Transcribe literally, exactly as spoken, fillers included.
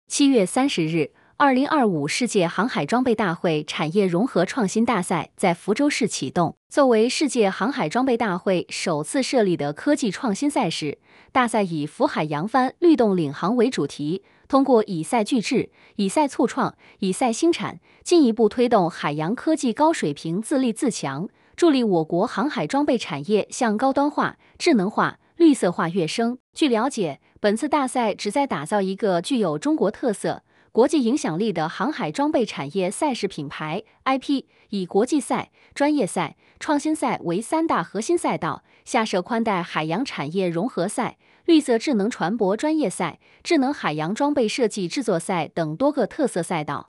七月三十日，二零二五世界航海装备大会产业融合创新大赛在福州市启动。作为世界航海装备大会首次设立的科技创新赛事，大赛以“福海扬帆，律动领航”为主题，通过以赛聚智、以赛促创、以赛兴产，进一步推动海洋科技高水平自立自强，助力我国航海装备产业向高端化、智能化、绿色化跃升。据了解，本次大赛旨在打造一个具有中国特色、国际影响力的航海装备产业赛事品牌 I P， 以国际赛、专业赛、创新赛为三大核心赛道，下设宽带海洋产业融合赛、绿色智能船舶专业赛、智能海洋装备设计制作赛等多个特色赛道。